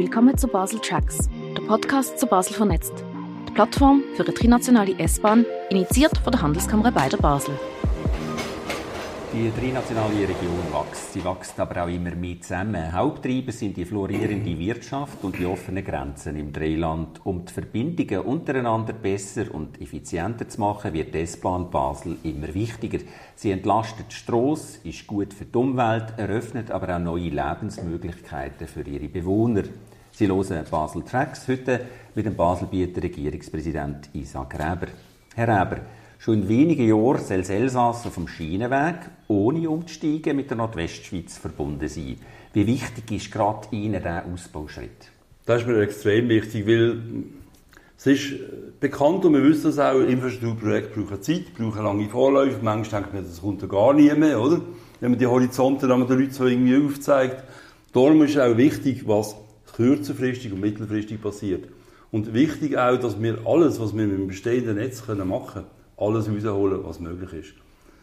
Willkommen zu Basel Tracks, der Podcast zu Basel vernetzt. Die Plattform für eine trinationale S-Bahn, initiiert von der Handelskammer Beider Basel. Die trinationale Region wächst. Sie wächst aber auch immer mehr zusammen. Haupttreiber sind die florierende Wirtschaft und die offenen Grenzen im Dreiland. Um die Verbindungen untereinander besser und effizienter zu machen, wird die S-Bahn Basel immer wichtiger. Sie entlastet die Strasse, ist gut für die Umwelt, eröffnet aber auch neue Lebensmöglichkeiten für ihre Bewohner. Sie hören Basel Tracks heute mit dem Baselbieter Regierungspräsident Isaac Räber. Herr Räber, schon in wenigen Jahren soll das Elsass auf dem Schienenweg, ohne umzusteigen, mit der Nordwestschweiz verbunden sein. Wie wichtig ist gerade Ihnen dieser Ausbauschritt? Das ist mir extrem wichtig, weil es ist bekannt und wir wissen das auch, Infrastrukturprojekte brauchen Zeit, brauchen lange Vorläufe. Manchmal denkt man, das kommt ja gar nie mehr, oder? Wenn man die Horizonte den Leuten so irgendwie aufzeigt. Darum ist auch wichtig, was kürzerfristig und mittelfristig passiert. Und wichtig auch, dass wir alles, was wir mit dem bestehenden Netz machen können, alles rausholen, was möglich ist.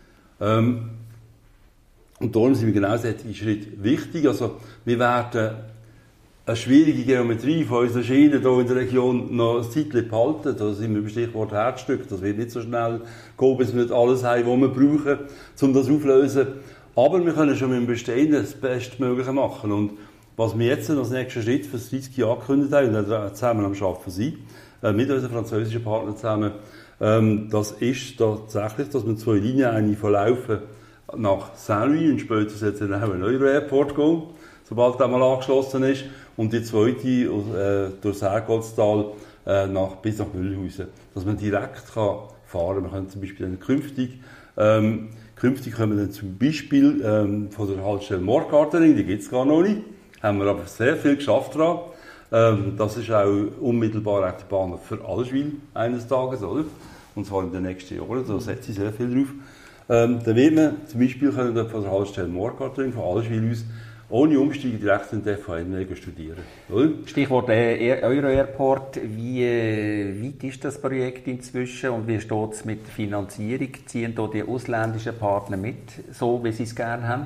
Und darum sind wir genau solche Schritte wichtig. Also, wir werden eine schwierige Geometrie von unseren Schienen hier in der Region noch ein Zeitchen behalten. Da sind wir beim Stichwort Herzstück. Das wird nicht so schnell gehen, bis wir nicht alles haben, was wir brauchen, um das aufzulösen. Aber wir können schon mit dem Bestehenden das Bestmögliche machen. Und was wir jetzt als nächsten Schritt für das 30 Jahre angekündigt haben, und da zusammen am Arbeiten sind, mit unseren französischen Partnern zusammen, das ist tatsächlich, dass wir 2 Linien, eine verlaufen nach Saint-Louis und später soll es dann auch ein Euro-Airport gehen, sobald der mal angeschlossen ist, und die zweite durch das Herrgottstal bis nach Mühlhausen, dass man direkt fahren kann. Wir können zum Beispiel dann künftig können wir dann zum Beispiel von der Haltestelle Morgartering, die gibt es gar noch nicht, haben wir aber sehr viel geschafft daran. Das ist auch unmittelbar die Bahn für Allschwil eines Tages, oder? Und zwar in den nächsten Jahren, da setze ich sehr viel drauf. Dann wird man zum Beispiel von der Haltestelle Morgartering, von Allschwil aus, ohne Umsteigen direkt in den FHN studieren. Oder? Stichwort Euro-Airport. Wie weit ist das Projekt inzwischen und wie steht es mit der Finanzierung? Ziehen da die ausländischen Partner mit, so wie sie es gerne haben?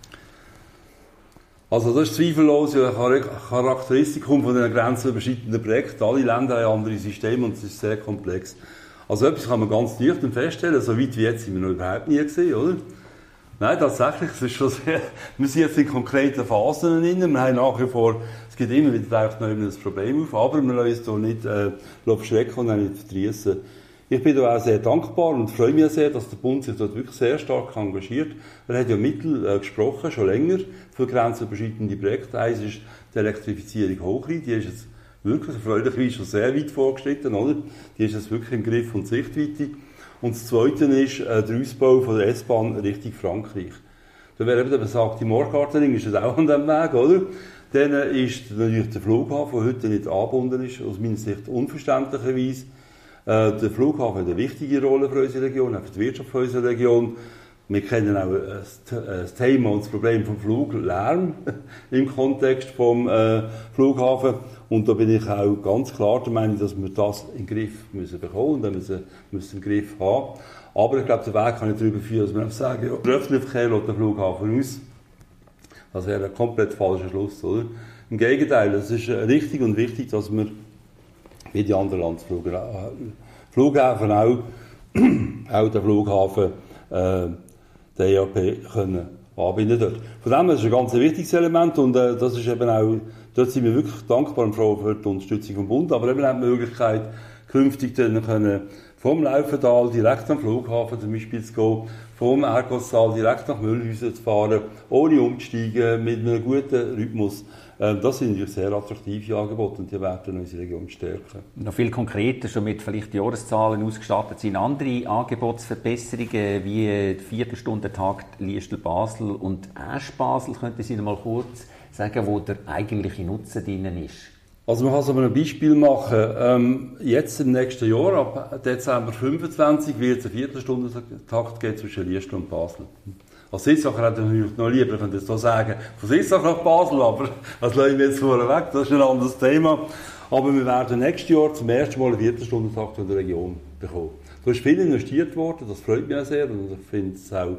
Also das ist zweifellos ein Charakteristikum von den grenzüberschreitenden Projekten. Alle Länder haben andere Systeme und es ist sehr komplex. Also etwas kann man ganz nüchtern feststellen, so weit wie jetzt sind wir noch überhaupt nie gesehen, oder? Nein, tatsächlich, es ist schon sehr, wir sind jetzt in konkreten Phasen drin. Wir haben nach wie vor, es gibt immer wieder noch ein Problem auf, aber wir lassen uns hier nicht verschrecken und auch nicht verdriessen. Ich bin da auch sehr dankbar und freue mich sehr, dass der Bund sich dort wirklich sehr stark engagiert. Er hat ja Mittel gesprochen, schon länger, für grenzüberschreitende Projekte. Eins ist die Elektrifizierung Hochrhein, die ist jetzt wirklich erfreulicherweise schon sehr weit vorgeschritten, oder? Die ist jetzt wirklich im Griff und Sichtweite. Und das Zweite ist der Ausbau von der S-Bahn Richtung Frankreich. Da wäre eben gesagt, die Morgartering ist jetzt auch an diesem Weg, oder? Dann ist natürlich der Flughafen, der heute nicht angebunden ist, aus meiner Sicht unverständlicherweise. Der Flughafen hat eine wichtige Rolle für unsere Region, auch für die Wirtschaft für unsere Region. Wir kennen auch das Thema und das Problem vom Fluglärm im Kontext vom Flughafen. Und da bin ich auch ganz klar der Meinung, dass wir das in den Griff müssen bekommen und dann müssen im Griff haben. Aber ich glaube, der Weg kann nicht darüber führen, dass wir einfach sagen, ja, der öffentliche Verkehr lässt den Flughafen aus. Das wäre ein komplett falscher Schluss, oder? Im Gegenteil, es ist richtig und wichtig, dass wir wie die anderen Landsflughafen auch den Flughafen der EAP können anbinden dort. Von dem her ist es ein ganz wichtiges Element und das ist eben auch, dort sind wir wirklich dankbar und froh für die Unterstützung vom Bund, aber eben auch die Möglichkeit, künftig dann können vom Laufental direkt am Flughafen zum Beispiel zu gehen, vom Herrgottstal direkt nach Mühlhausen zu fahren, ohne umzusteigen, mit einem guten Rhythmus. Das sind natürlich sehr attraktive Angebote und die werden unsere Region stärken. Noch viel konkreter, schon mit vielleicht Jahreszahlen ausgestattet sind andere Angebotsverbesserungen wie der Viertelstundentakt Liestal-Basel und Asch-Basel. Könnten Sie noch mal kurz sagen, wo der eigentliche Nutzen drin ist? Also man kann es aber ein Beispiel machen. Jetzt im nächsten Jahr, ab Dezember 25, wird es einen Viertelstundentakt geben zwischen Liestal und Basel. Als Sitzacher hätte ich natürlich noch lieber, ich könnte jetzt so sagen, von Sitzacher nach Basel, aber das lassen wir jetzt vorher weg, das ist ein anderes Thema. Aber wir werden nächstes Jahr zum ersten Mal einen Viertelstundentakt in der Region bekommen. Da ist viel investiert worden, das freut mich auch sehr und ich finde es auch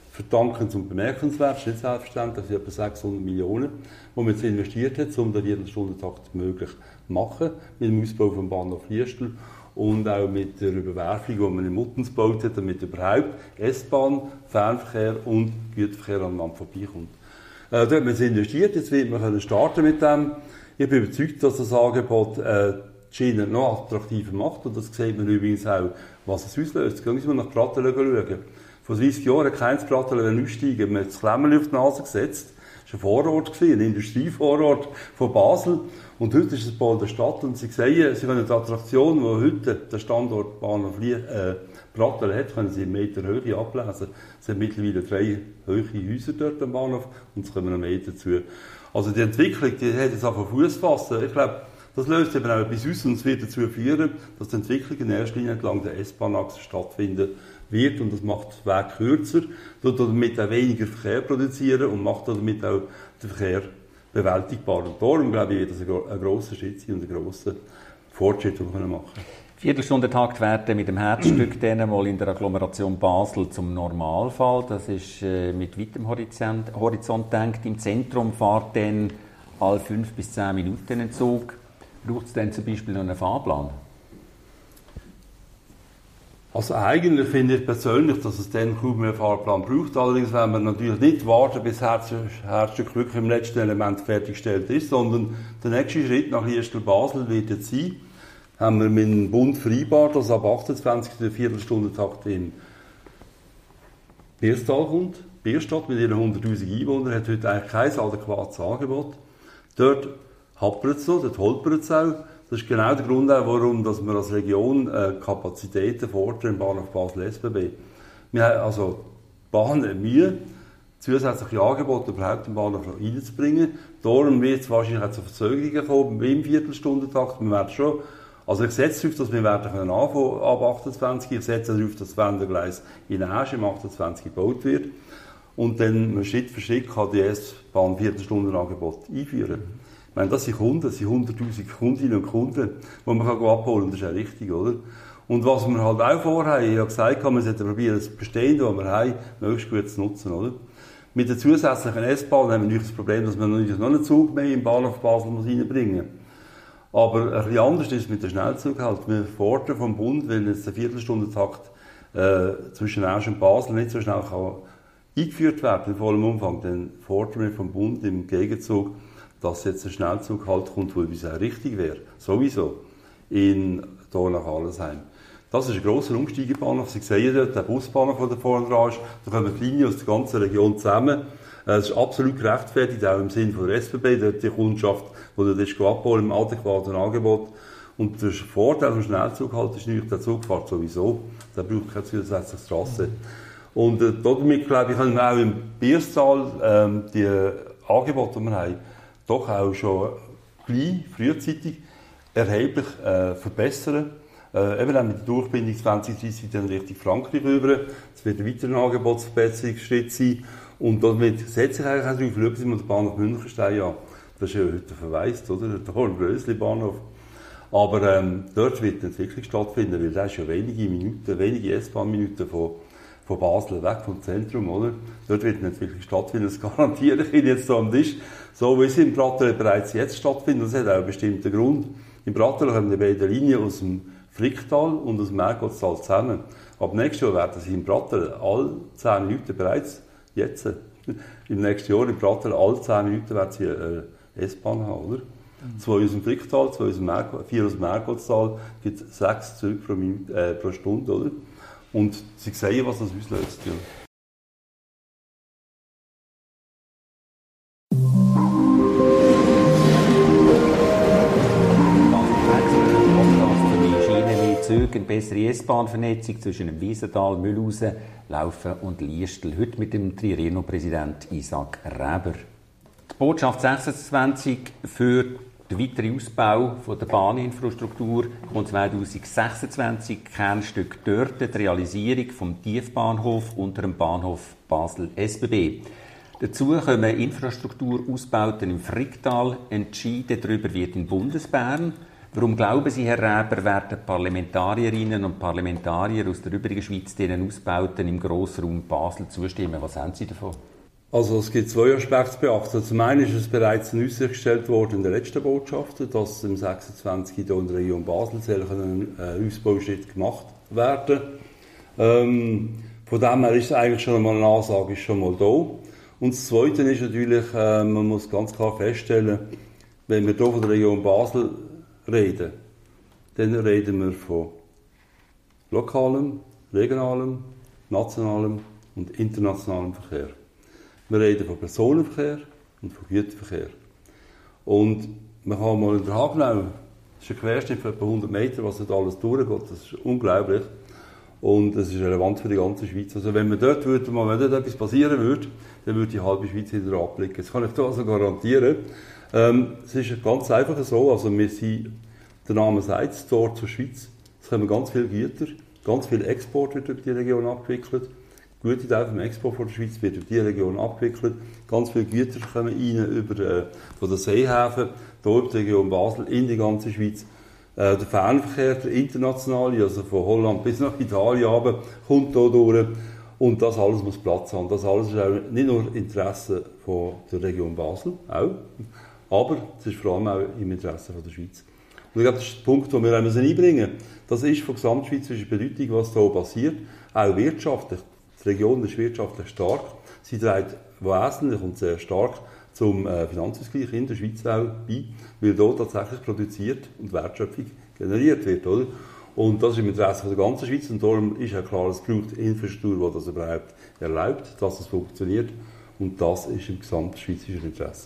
verdankend und bemerkenswert. Es ist nicht selbstverständlich, dass etwa 600 Millionen, die man jetzt investiert hat, um den Viertelstundentakt möglich zu machen, mit dem Ausbau vom Bahnhof Liestal und auch mit der Überwerfung, die man in Muttens gebaut hat, damit überhaupt S-Bahn, Fernverkehr und Güterverkehr an Land vorbeikommt. Da hat man jetzt investiert, jetzt wird man starten mit dem. Ich bin überzeugt, dass das Angebot die Schiene noch attraktiver macht und das sieht man übrigens auch, was es auslöst. Gehen wir nach Pratteln schauen. Vor 30 Jahren hat kein Pratteln aussteigen. Man hat das Klemmerli auf die Nase gesetzt. Das war ein Vorort, ein Industrievorort von Basel. Und heute ist es bald der Stadt und Sie sehen, Sie können die Attraktion, die heute der Standort Bahnhof Pratteln hat, können Sie in Meter Höhe ablesen. Es sind mittlerweile 3 hohe Häuser dort am Bahnhof und es kommen noch mehr dazu. Also die Entwicklung, die hat jetzt einfach Fuß fassen. Ich glaube, das löst eben auch etwas aus und es wird dazu führen, dass die Entwicklung in erster Linie entlang der S-Bahn-Achse stattfinden wird und das macht den Weg kürzer, tut damit auch weniger Verkehr produzieren und macht damit auch den Verkehr bewältigbar. Und darum glaube ich, wird das ein grosser Schritt sein und ein grosser Fortschritt, den wir machen können. Viertelstundentakt werden mit dem Herzstück dann mal in der Agglomeration Basel zum Normalfall. Das ist mit weitem Horizont gedacht. Im Zentrum fährt dann alle 5 bis 10 Minuten ein Zug. Braucht es dann zum Beispiel noch einen Fahrplan? Also eigentlich finde ich persönlich, dass es dann kaum mehr einen Fahrplan braucht. Allerdings werden wir natürlich nicht warten, bis das Herzstück wirklich im letzten Element fertiggestellt ist, sondern der nächste Schritt nach Liestal-Basel wird jetzt sein, haben wir mit dem Bund vereinbart, dass ab 28. der Viertelstundentakt in Bierstal kommt. Bierstadt mit ihren 100'000 Einwohnern hat heute eigentlich kein adäquates Angebot. Dort hapert es noch, dort holpert es auch. Das ist genau der Grund, warum dass wir als Region Kapazitäten fordern im Bahnhof Basel-SBB. Wir haben also die Bahn Mühe, zusätzliche Angebote überhaupt im Bahnhof noch reinzubringen. Darum wird es wahrscheinlich auch zu Verzögerungen kommen im Viertelstundentakt. Wir werden schon, also ich setze darauf, dass wir anfangen ab 28. Ich setze darauf, dass das Wendergleis in Asch im 28 gebaut wird. Und dann Schritt für Schritt kann die S-Bahn Viertelstundenangebot einführen. Ich meine, das sind Kunden, das sind 100'000 Kundinnen und Kunden, die man abholen kann. Das ist auch richtig, oder? Und was wir halt auch vorhaben, ich habe gesagt, wir sollten probieren, das Bestehende, das wir haben, möglichst gut zu nutzen, oder? Mit der zusätzlichen S-Bahn haben wir natürlich das Problem, dass man noch einen Zug mehr im Bahnhof Basel reinbringen muss. Aber ein bisschen anders ist es mit dem Schnellzug halt. Wir fordern vom Bund, wenn jetzt der Viertelstundentakt zwischen Asch und Basel nicht so schnell kann eingeführt werden in vollem Umfang, dann fordern wir vom Bund im Gegenzug, dass jetzt ein Schnellzug halt kommt, wo es auch richtig wäre. Sowieso. Hier nach Allesheim. Das ist ein grosser Umsteigebahnhof. Sie sehen dort den Busbahnhof, der da vorne dran ist. Da kommen die Linien aus der ganzen Region zusammen. Es ist absolut gerechtfertigt, auch im Sinne der SBB, dort die Kundschaft, die dort ist abholen im adäquaten Angebot. Und der Vorteil vom Schnellzug halt ist nicht, der Zug fährt sowieso. Der braucht keine zusätzliche Strasse. Und damit, glaube ich, können wir auch im Bierstal die Angebote, die wir haben, doch auch schon gleich, frühzeitig, erheblich verbessern. Eben auch mit der Durchbindung 2030 dann Richtung Frankreich rüber. Es wird ein weiterer Angebotsverbesserungsschritt sein. Und damit setze ich eigentlich auch darauf, schauen Sie mal den Bahnhof Münchenstein an. Das ist ja heute verwaist, oder? Der Hornbrösli-Bahnhof. Aber dort wird eine Entwicklung stattfinden, weil das ist ja wenige S-Bahn-Minuten von Basel weg vom Zentrum, oder? Dort wird eine Entwicklung stattfinden, das garantiere ich Ihnen jetzt so am Tisch. So wie es in Pratteln bereits jetzt stattfindet, das hat auch einen bestimmten Grund. In Pratteln kommen die beiden Linien aus dem Fricktal und aus dem Mergottstal zusammen. Ab nächstes Jahr werden sie in Pratteln alle 10 Minuten bereits, jetzt, im nächsten Jahr in Pratteln alle 10 Minuten werden sie eine S-Bahn haben, oder? 2 aus dem Fricktal, 4 aus dem Mergottstal, gibt 6 Züge pro Stunde, oder? Und Sie sehen, was das auslöst. Ja. Eine bessere S-Bahn-Vernetzung zwischen dem Wiesental, Mühlhausen, Laufen und Liestal. Heute mit dem Trirenno-Präsident Isaac Reber. Die Botschaft 26 für den weiteren Ausbau der Bahninfrastruktur kommt 2026 Kernstück dort, die Realisierung vom Tiefbahnhof unter dem Bahnhof Basel-SBB. Dazu kommen Infrastrukturausbauten im Fricktal. Entschieden darüber wird in Bundesbern. Warum glauben Sie, Herr Räber, werden Parlamentarierinnen und Parlamentarier aus der übrigen Schweiz diesen Ausbauten im Grossraum Basel zustimmen? Was haben Sie davon? Also es gibt zwei Aspekte zu beachten. Zum einen ist es bereits in Aussicht gestellt worden in der letzten Botschaft, dass im 26. hier in der Region Basel ein Ausbauschritt gemacht werden. Von dem her ist eigentlich schon einmal eine Ansage ist schon mal da. Und das Zweite ist natürlich, man muss ganz klar feststellen, wenn wir hier von der Region Basel reden, dann reden wir von lokalem, regionalem, nationalem und internationalem Verkehr. Wir reden von Personenverkehr und von Güterverkehr. Und man kann mal in der Hagenau, das ist ein Querschnitt von etwa 100 Meter, was dort alles durchgeht, das ist unglaublich. Und das ist relevant für die ganze Schweiz. Also wenn dort etwas passieren würde, dann würde die halbe Schweiz wieder abblicken. Das kann ich da also garantieren. Es ist ganz einfach so, also wir sind, der Name sagt es, Tor zur Schweiz. Es kommen ganz viele Güter, ganz viel Export wird durch die Region abgewickelt. Gute Teil vom Export von der Schweiz wird durch diese Region abgewickelt. Ganz viele Güter kommen rein von den Seehäfen, hier über die Region Basel, in die ganze Schweiz. Der Fernverkehr, der internationale, also von Holland bis nach Italien runter, kommt hier durch. Und das alles muss Platz haben. Das alles ist auch nicht nur Interesse von der Region Basel, auch, aber es ist vor allem auch im Interesse von der Schweiz. Und ich glaube, das ist der Punkt, den wir einbringen müssen. Das ist von gesamtschweizerischer Bedeutung, was hier passiert, auch wirtschaftlich. Die Region ist wirtschaftlich stark. Sie trägt wesentlich und sehr stark zum Finanzausgleich in der Schweiz auch bei, weil hier tatsächlich produziert und Wertschöpfung generiert wird. Oder? Und das ist im Interesse der ganzen Schweiz und darum ist ja klar, es braucht Infrastruktur, die das überhaupt erlaubt, dass es funktioniert und das ist im gesamtschweizerischen Interesse.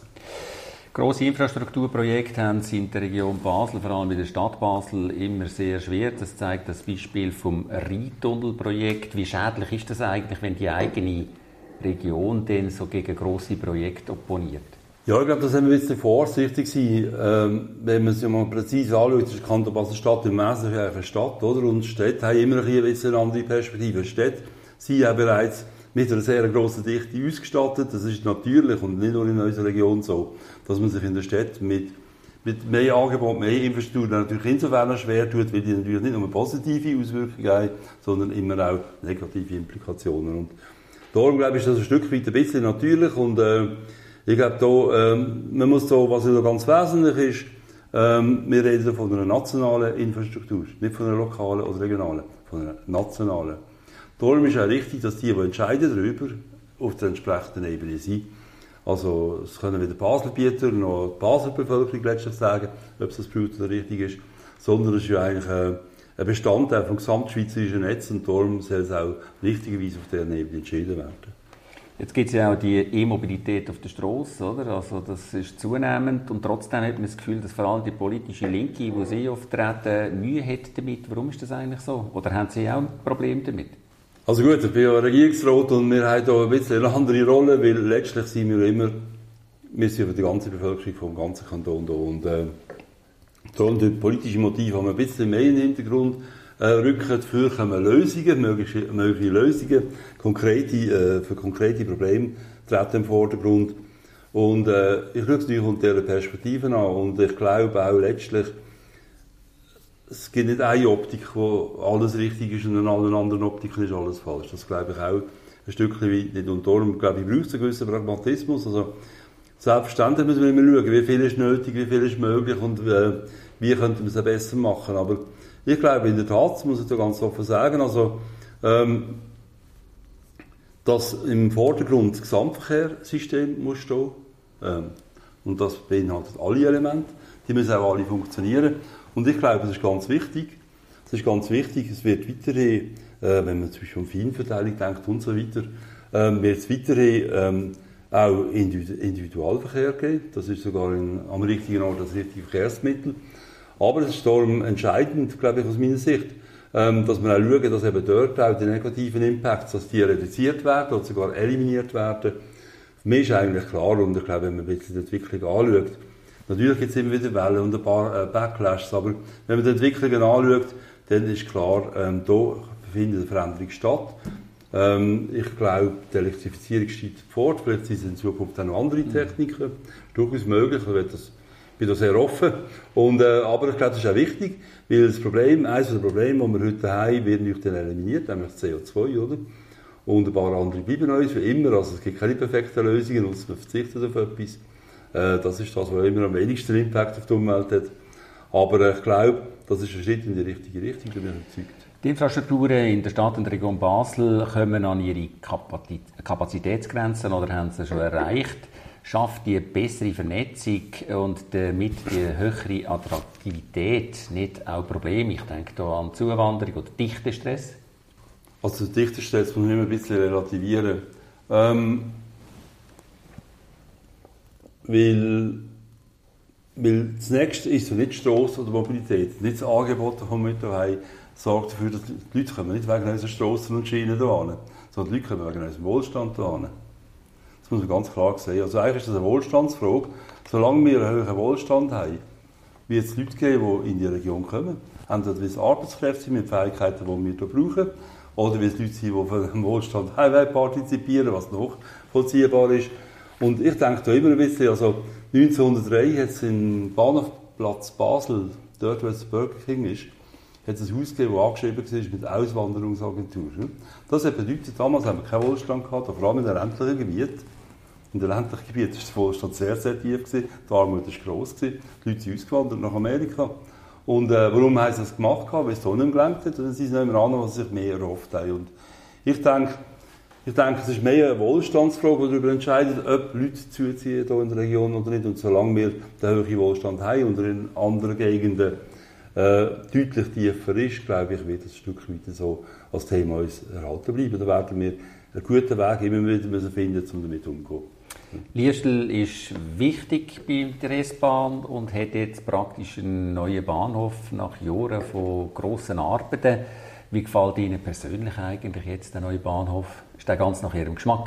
Grosse Infrastrukturprojekte haben Sie in der Region Basel, vor allem in der Stadt Basel, immer sehr schwer. Das zeigt das Beispiel vom Rheintunnelprojekt. Wie schädlich ist das eigentlich, wenn die eigene Region denn so gegen grosse Projekte opponiert? Ja, ich glaube, da sind wir ein bisschen vorsichtig sein. Wenn man sich mal präzise anschaut, ist die Kanton Basel-Stadt im Wesentlichen eine Stadt, oder? Und Städte haben immer ein bisschen eine andere Perspektive. Städte sind ja bereits mit einer sehr grossen Dichte ausgestattet. Das ist natürlich und nicht nur in unserer Region so, dass man sich in der Stadt mit mehr Angebot, mehr Infrastruktur natürlich insofern schwer tut, weil die natürlich nicht nur positive Auswirkungen haben, sondern immer auch negative Implikationen. Und darum glaube ich, ist das ein Stück weit ein bisschen natürlich und ich glaube, da, man muss da, was ja ganz wesentlich ist, wir reden von einer nationalen Infrastruktur, nicht von einer lokalen oder regionalen, von einer nationalen. Darum ist auch richtig, dass die entscheiden darüber, auf der entsprechenden Ebene sind. Also, es können weder Baselbieter noch die Basler Bevölkerung letztlich sagen, ob es das braucht oder richtig ist, sondern es ist ja eigentlich ein Bestandteil vom gesamtschweizerischen Netz und darum soll es auch richtigerweise auf dieser Ebene entschieden werden. Jetzt gibt es ja auch die E-Mobilität auf der Strasse, oder? Also das ist zunehmend und trotzdem hat man das Gefühl, dass vor allem die politische Linke, die Sie auftreten, Mühe hat damit. Warum ist das eigentlich so? Oder haben Sie auch ein Problem damit? Also gut, ich bin ja Regierungsrat und wir haben hier ein bisschen eine andere Rolle, weil letztlich sind wir sind für die ganze Bevölkerung vom ganzen Kanton da und darum die politischen Motive haben wir ein bisschen mehr in den Hintergrund rücken, dafür kommen Lösungen, mögliche Lösungen, für konkrete Probleme treten im Vordergrund und ich schaue es natürlich unter dieser Perspektive an und ich glaube auch letztlich, es gibt nicht eine Optik, wo alles richtig ist und in allen anderen Optiken ist alles falsch. Das glaube ich auch ein Stückchen weit nicht. Und darum glaube ich, braucht es einen gewissen Pragmatismus. Also, selbstverständlich müssen wir immer schauen, wie viel ist nötig, wie viel ist möglich und wie könnte man es besser machen. Aber ich glaube in der Tat, das muss ich da ganz offen sagen, also, dass im Vordergrund das Gesamtverkehrssystem muss stehen. Und das beinhaltet alle Elemente. Die müssen auch alle funktionieren. Und ich glaube, das ist ganz wichtig. Es wird weiterhin, wenn man zum Beispiel um Feinverteilung denkt und so weiter, wird es weiterhin auch Individualverkehr geben. Das ist sogar am richtigen Ort das richtige Verkehrsmittel. Aber es ist darum entscheidend, glaube ich, aus meiner Sicht, dass wir auch schauen, dass eben dort auch die negativen Impacts, dass die reduziert werden oder sogar eliminiert werden. Für mich ist eigentlich klar, und ich glaube, wenn man ein bisschen die Entwicklung anschaut, natürlich gibt es immer wieder Wellen und ein paar Backlashs, aber wenn man die Entwicklungen anschaut, dann ist klar, da findet eine Veränderung statt. Ich glaube, die Elektrifizierung steht fort, vielleicht sind es in Zukunft auch noch andere Techniken, durchaus möglich, ich will das bin da sehr offen. Aber ich glaube, das ist auch wichtig, weil eines der Probleme, die wir heute haben, wird nicht dann eliminiert, nämlich das CO2, oder? Und ein paar andere bleiben uns, wie immer. Also es gibt keine perfekten Lösungen, außer man verzichtet auf etwas. Das ist das, was immer am wenigsten Impact auf die Umwelt hat. Aber ich glaube, das ist ein Schritt in die richtige Richtung, da bin ich überzeugt. Die Infrastrukturen in der Stadt und der Region Basel kommen an ihre Kapazitätsgrenzen oder haben sie schon erreicht. Schafft die bessere Vernetzung und damit die höhere Attraktivität nicht auch Probleme? Ich denke hier an Zuwanderung oder Dichtestress. Also den Dichtestress muss man immer ein bisschen relativieren. Weil das Nächste ist so nicht die Strasse oder Mobilität, nicht das Angebot, das wir hier haben, sorgt dafür, dass die Leute kommen nicht wegen unseren Strassen und Schienen hierher, sondern die Leute kommen wegen unserem Wohlstand hierher. Das muss man ganz klar sehen. Also eigentlich ist das eine Wohlstandsfrage. Solange wir einen hohen Wohlstand haben, wird es Leute geben, die in die Region kommen. Entweder weil es Arbeitskräfte sind mit Fähigkeiten, die wir hier brauchen, oder weil es Leute sind, die von dem Wohlstand partizipieren, was nachvollziehbar ist. Und ich denke da immer ein bisschen, also 1903 hat es im Bahnhofplatz Basel, dort wo es Burger King ist, hat es ein Haus gegeben, das angeschrieben war mit Auswanderungsagentur. Das hat bedeutet, damals haben wir keinen Wohlstand gehabt, vor allem in den ländlichen Gebieten. In den ländlichen Gebieten war der Wohlstand sehr, sehr tief, die Armut war gross, die Leute sind ausgewandert nach Amerika. Und warum haben sie das gemacht? Weil es so nicht gelangt hat, und dann sind sie nicht mehr an, was sie sich mehr erhofft haben. Und ich denke, es ist mehr eine Wohlstandsfrage, die darüber entscheidet, ob Leute zuziehen hier in der Region oder nicht. Und solange wir den hohen Wohlstand haben und in anderen Gegenden deutlich tiefer ist, glaube ich, wird das ein Stück weit so als Thema uns erhalten bleiben. Da werden wir einen guten Weg immer wieder finden, um damit umzugehen. Liestel ist wichtig bei der S-Bahn und hat jetzt praktisch einen neuen Bahnhof nach Jahren von grossen Arbeiten. Wie gefällt Ihnen persönlich eigentlich jetzt der neue Bahnhof? Ist der ganz nach Ihrem Geschmack?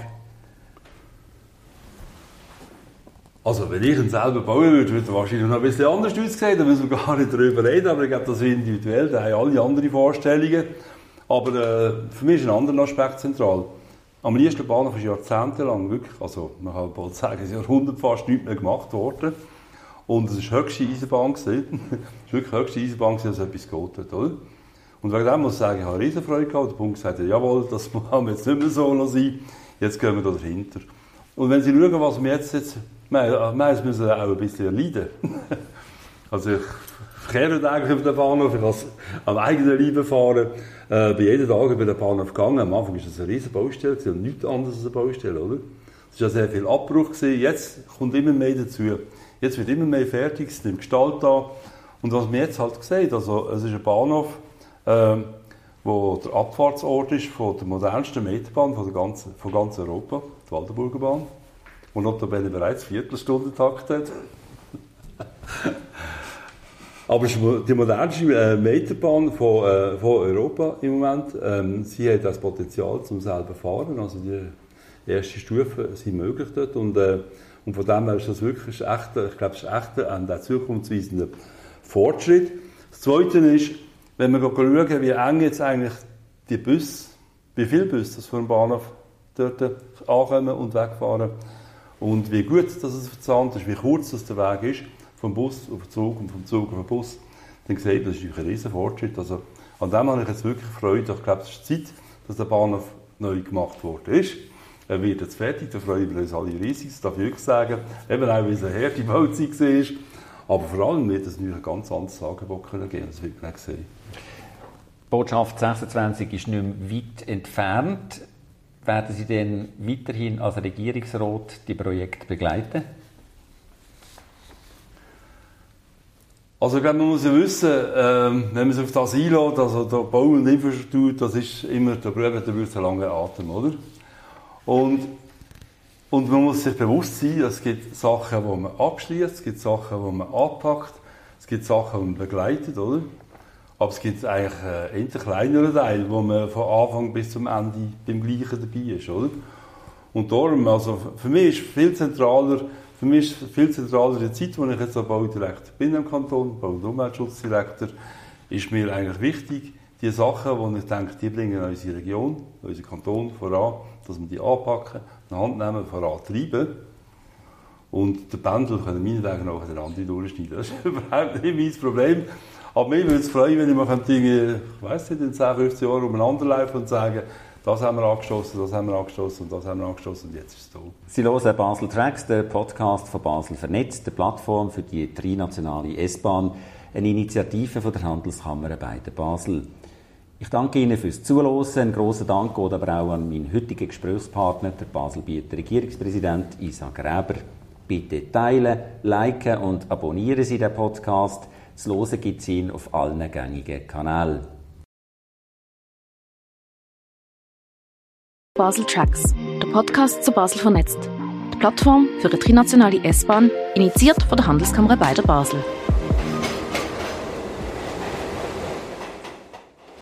Also, wenn ich ihn selber bauen würde, würde er wahrscheinlich noch ein bisschen anders aussehen. Da müssen wir gar nicht darüber reden. Aber ich glaube, das ist individuell. Da haben alle andere Vorstellungen. Aber für mich ist ein anderer Aspekt zentral. Am Liestel Bahnhof ist jahrzehntelang wirklich, also man kann bald sagen, ein Jahrhundert fast nichts mehr gemacht worden. Und es war höchste Eisenbahn. Es war wirklich höchste Eisenbahn, dass etwas geht hat, oder? Und wegen dem muss ich sagen, ich habe riesen Freude gehabt. Der Punkt gesagt, jawohl, das haben wir jetzt nicht mehr so sein. Jetzt gehen wir da dahinter. Und wenn Sie schauen, was wir jetzt wir müssen auch ein bisschen erleiden. Also ich verkehre eigentlich über den Bahnhof, ich kann es am eigenen Leib fahren. Bin jeden Tag über den Bahnhof gegangen. Am Anfang war das eine riesen Baustelle und nichts anderes als eine Baustelle, oder? Es war ja sehr viel Abbruch gewesen. Jetzt kommt immer mehr dazu. Jetzt wird immer mehr fertig, es nimmt Gestalt an. Und was man jetzt halt sieht, also es ist ein Bahnhof, wo der Abfahrtsort ist von der modernsten Meterbahn von ganz Europa, die Waldenburger Bahn, die notabene bereits Viertelstundentakt hat. Aber es ist die modernste Meterbahn von Europa im Moment. Sie hat das Potenzial zum selber fahren, also die ersten Stufen sind möglich dort. Und von dem her ist das wirklich ein zukunftsweisender Fortschritt. Das Zweite ist, wenn wir schauen, wie eng jetzt eigentlich die Busse, wie viele Busse von dem Bahnhof dort ankommen und wegfahren und wie gut das verzahnt ist, wie kurz das der Weg ist, vom Bus auf den Zug und vom Zug auf den Bus, dann seht ihr, das ist ein riesen Fortschritt. Also, an dem habe ich jetzt wirklich Freude. Ich glaube, es ist Zeit, dass der Bahnhof neu gemacht worden ist. Er wird jetzt fertig, da freuen wir uns alle riesig, das darf ich wirklich sagen. Eben auch, weil es eine harte Bauzeit war. Aber vor allem wird es ein ganz anderes Angebot geben, das wird man sehen. Die Botschaft 26 ist nicht mehr weit entfernt. Werden Sie denn weiterhin als Regierungsrat die Projekte begleiten? Also ich glaube, man muss ja wissen, wenn man sich auf das einlässt, also der Bau und Infrastruktur, das ist immer, da braucht einen langen Atem, oder? Und man muss sich bewusst sein, es gibt Sachen, die man abschließt, es gibt Sachen, die man anpackt, es gibt Sachen, die man begleitet, oder? Aber es gibt eigentlich einen kleineren Teil, wo man von Anfang bis zum Ende beim Gleichen dabei ist, oder? Und darum, also für mich ist viel zentraler die Zeit, wo ich jetzt Baudirektor bin im Kanton, Bau- und Umweltschutzdirektor, ist mir eigentlich wichtig, die Sachen, die ich denke, die bringen unsere Region, unseren Kanton voran, dass wir die anpacken, in die Hand nehmen, vorantreiben. Und der Pendel können meinetwegen nachher den anderen durchschneiden. Das ist überhaupt nicht mein Problem. Aber mich würde es freuen, wenn ich mal ich weiss nicht, in 10, 15 Jahren umeinander laufen und sagen, das haben wir angestoßen, das haben wir angestoßen und das haben wir angestoßen und jetzt ist es da. Sie hören Basel Tracks, den Podcast von Basel vernetzt, der Plattform für die trinationale S-Bahn, eine Initiative von der Handelskammer bei der Basel. Ich danke Ihnen fürs Zuhören. Einen grossen Dank geht aber auch an meinen heutigen Gesprächspartner, der Baselbieter Regierungspräsident Isa Gräber. Bitte teilen, liken und abonnieren Sie den Podcast. Zu hören gibt es ihn auf allen gängigen Kanälen. Basel Tracks, der Podcast zu Basel vernetzt. Die Plattform für eine trinationale S-Bahn, initiiert von der Handelskammer bei der Basel.